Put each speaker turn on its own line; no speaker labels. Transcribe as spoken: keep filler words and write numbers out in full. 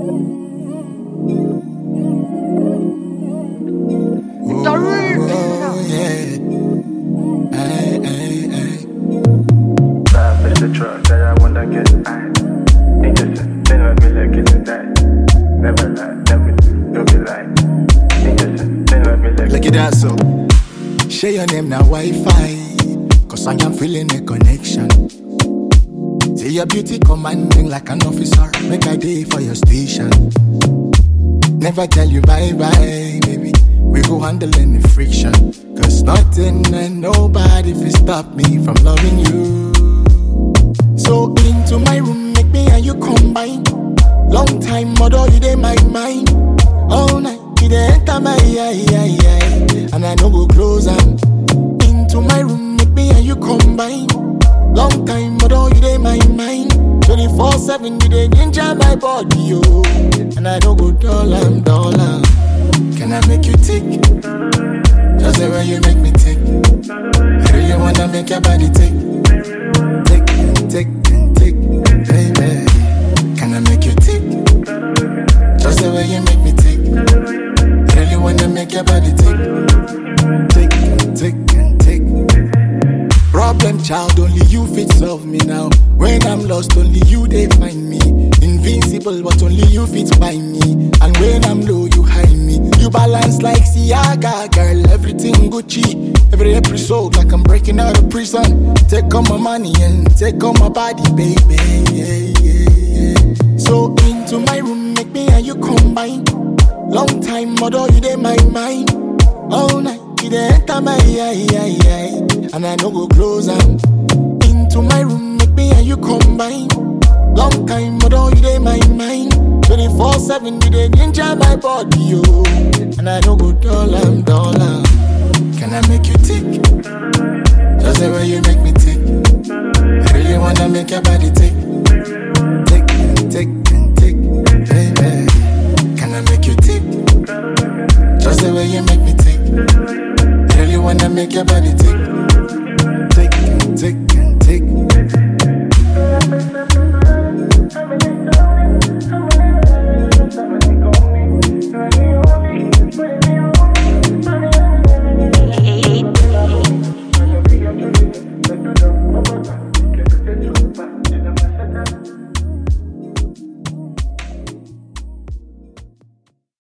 Oh, yeah. Ay, ay, ay.
Life is the truck that I wanna get. I ain't just a thing like me like it's that. Never lie, never don't be like. Ain't just a thing like me like.
Look at that, so. Share your name now, Wi-Fi. Cause I am feeling a connection. Say your beauty commanding like an officer. Make a day for your station. Never tell you bye-bye, baby. We go handle any friction. Cause nothing and nobody will stop me from loving you. So into my room, make me and you combine. Long time, mother, you dey my mind. All night, you dey enter my eye, eye, eye. And I no go close am. Into my room, make me and you combine. Long time, mother, you dey my mind. twenty-four seven, you dey ginger my body, yo. And I no go dull am, dull am. Can I make you tick? Just the way you make me tick. I really wanna make your body tick. Tick and tick and tick, baby. Can I make you tick? Just the way you make me tick. I really wanna make your body tick. Tick and tick and tick. Problem child, only you fit solve me now. When I'm lost, only you they find me. Invincible, but only you fit find me. And when I'm low, you hide me. You balance like Siaga, girl, everything Gucci. Every episode like I'm breaking out of prison. Take all my money and take all my body, baby. Yeah, yeah, yeah. So into my room, make me and you combine. Long time, mother, you dey my mind. All night, you dey enter my eye, eye, eye. And I no go close am. Into my room, make me and you combine. Long time, mother, you dey my mind. twenty-four seven, you dey ginger my body, yo. And I no go dull am, dull am. Can I make you tick? Just the way you make me tick. I really wanna make your body tick. Tick and tick and tick, baby. Can I make you tick? Just the way you make me tick. I really wanna make your body tick.